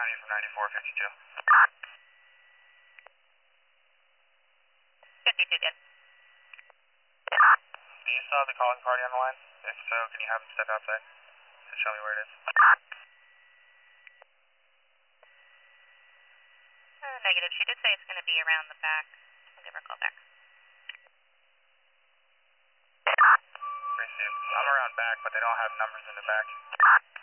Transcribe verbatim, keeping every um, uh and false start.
calling you from ninety-four fifty-two. fifty-two, good. Do you still have the calling party on the line? If so, can you have them step outside to show me where it is? Uh, negative. She did say it's going to be around the back. I'll give her a call back. Received. I'm around back, but they don't have numbers in the back.